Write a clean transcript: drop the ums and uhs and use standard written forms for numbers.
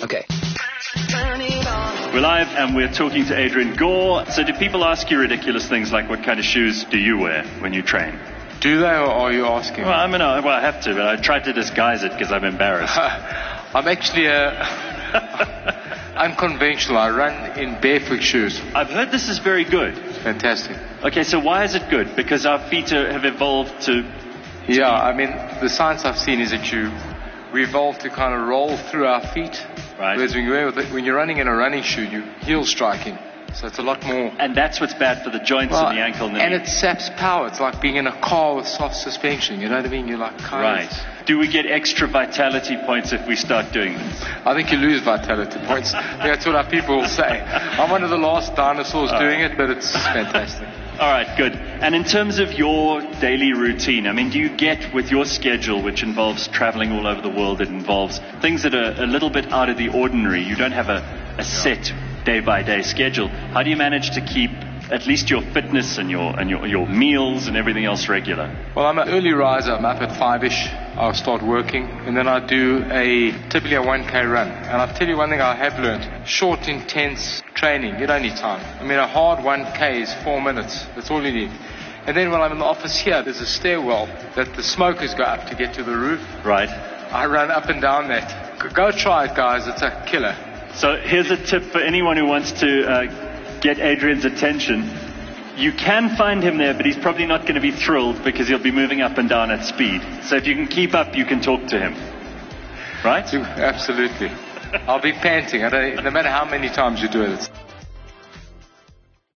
Okay. We're live and we're talking to Adrian Gore. So do people ask you ridiculous things like what kind of shoes do you wear when you train? Do they, or are you asking? Well, I have to, but I tried to disguise it because I'm embarrassed. I'm actually unconventional. I run in barefoot shoes. I've heard this is very good. Fantastic. Okay, so why is it good? Because our feet have evolved to... Yeah, I mean, the science I've seen is that we evolved to kind of roll through our feet. Right. Whereas when you're running in a running shoe, you're heel striking. So it's a lot more... And that's what's bad for the joints and the ankle and the knee. And it saps power. It's like being in a car with soft suspension. You know what I mean? You're like kind of... Do we get extra vitality points if we start doing this? I think you lose vitality points. That's what our people will say. I'm one of the last dinosaurs doing it, but it's fantastic. All right, good. And in terms of your daily routine, I mean, do you get with your schedule, which involves traveling all over the world, it involves things that are a little bit out of the ordinary. You don't have a set day-by-day schedule. How do you manage to keep at least your fitness and your meals and everything else regular? Well, I'm an early riser. I'm up at 5-ish. I'll start working, and then I do typically a 1K run. And I'll tell you one thing I have learned. Short, intense training. You don't need time. I mean, a hard 1K is 4 minutes. That's all you need. And then when I'm in the office here, there's a stairwell that the smokers go up to get to the roof. Right. I run up and down that. Go try it, guys. It's a killer. So here's a tip for anyone who wants to get Adrian's attention. You can find him there, but he's probably not going to be thrilled because he'll be moving up and down at speed. So if you can keep up, you can talk to him. Right? Absolutely. I'll be panting. No matter how many times you do it.